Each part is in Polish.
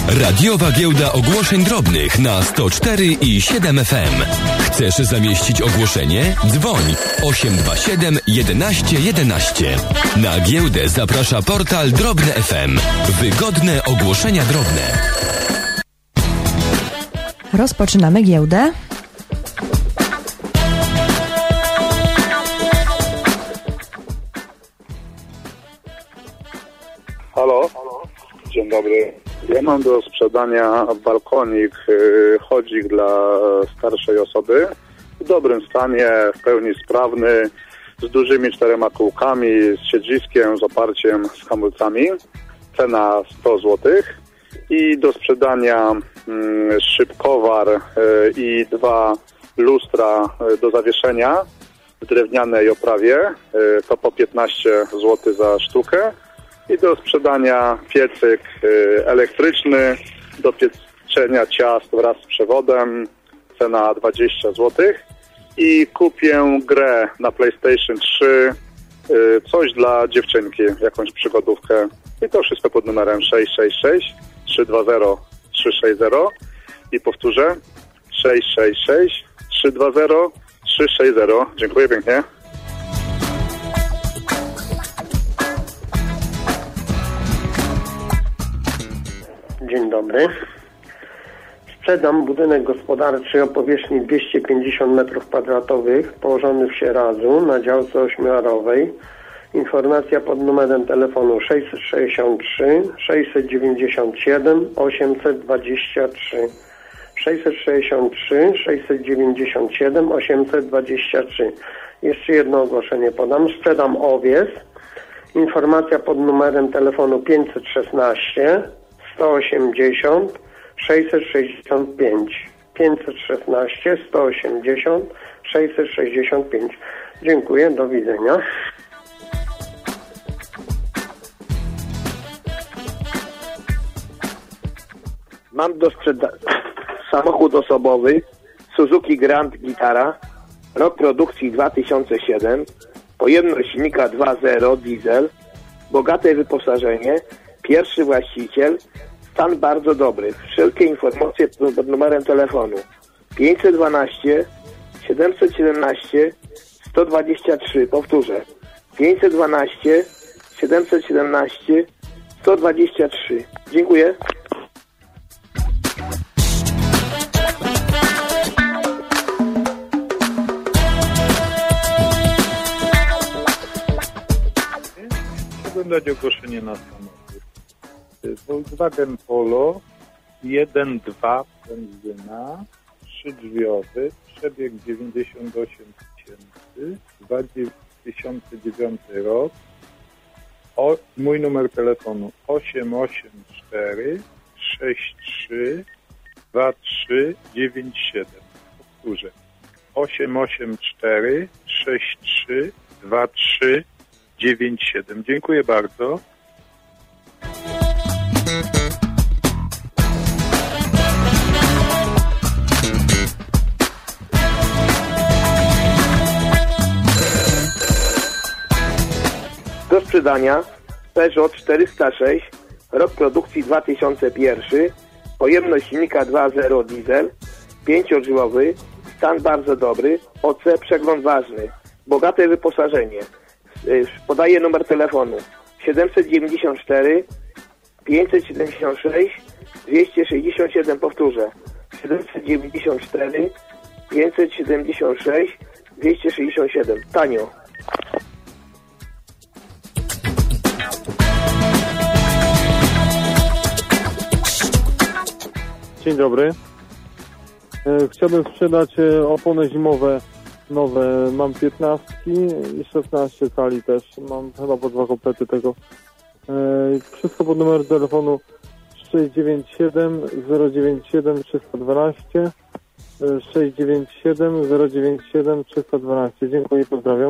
Radiowa giełda ogłoszeń drobnych na 104 i 7 FM. Chcesz zamieścić ogłoszenie? Dzwoń 827 11 11. Na giełdę zaprasza portal Drobne FM. Wygodne ogłoszenia drobne. Rozpoczynamy giełdę. Halo? Dzień dobry. Ja mam do sprzedania balkonik, chodzik dla starszej osoby. W dobrym stanie, w pełni sprawny, z dużymi 4 kółkami, z siedziskiem, z oparciem, z hamulcami. Cena 100 zł. I do sprzedania szybkowar i 2 lustra do zawieszenia w drewnianej oprawie. To po 15 zł za sztukę. I do sprzedania piecyk elektryczny do pieczenia ciast wraz z przewodem. Cena 20 zł. I kupię grę na PlayStation 3, coś dla dziewczynki, jakąś przygodówkę. I to wszystko pod numerem 666 320 360. I powtórzę 666 320 360. Dziękuję pięknie. Dzień dobry. Sprzedam budynek gospodarczy o powierzchni 250 m2 położony w Sieradzu na działce ośmiolarowej. Informacja pod numerem telefonu 663 697 823. 663 697 823. Jeszcze jedno ogłoszenie podam. Sprzedam owiec. Informacja pod numerem telefonu 516 180 665. 516 180 665. Dziękuję, do widzenia. Mam do sprzedania samochód osobowy Suzuki Grand Vitara, rok produkcji 2007, pojemność silnika 2.0 diesel, bogate wyposażenie, pierwszy właściciel, stan bardzo dobry. Wszelkie informacje pod numerem telefonu 512 717 123. Powtórzę 512 717 123. Dziękuję. Chciałbym dać ogłoszenie na samochód. Volkswagen Polo 1.2 benzyna, 3-drzwiowy, przebieg 98 000, 2009 rok. Mój numer telefonu 884 63 23 97. Powtórzę 884 63 23 97. Dziękuję bardzo. Do sprzedania Peugeot 406, rok produkcji 2001, pojemność silnika 2.0 diesel, 5-drzwiowy, stan bardzo dobry, OC przegląd ważny, bogate wyposażenie. Podaję numer telefonu 794 576 267. Powtórzę 794 576 267. Tanio. Dzień dobry. Chciałbym sprzedać opony zimowe nowe. Mam 15 i 16 cali też. Mam chyba po 2 komplety tego. Wszystko pod numer telefonu 697 097 312 697 097 312. Dziękuję i pozdrawiam.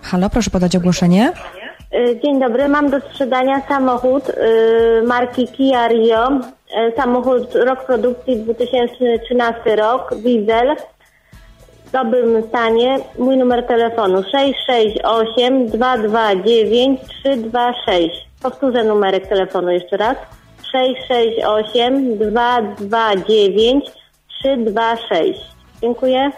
Halo, proszę podać ogłoszenie. Dzień dobry, mam do sprzedania samochód marki Kia Rio. Samochód, rok produkcji 2013 rok, diesel, w dobrym stanie. Mój numer telefonu 668 229 326. Powtórzę numerek telefonu jeszcze raz. 668 229 326. Dziękuję.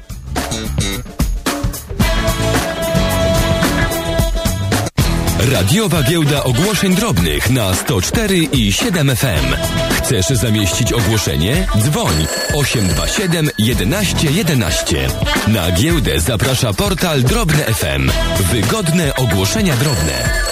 Radiowa Giełda Ogłoszeń Drobnych na 104 i 7 FM. Chcesz zamieścić ogłoszenie? Dzwoń 827 11 11. Na giełdę zaprasza portal Drobne FM. Wygodne ogłoszenia drobne.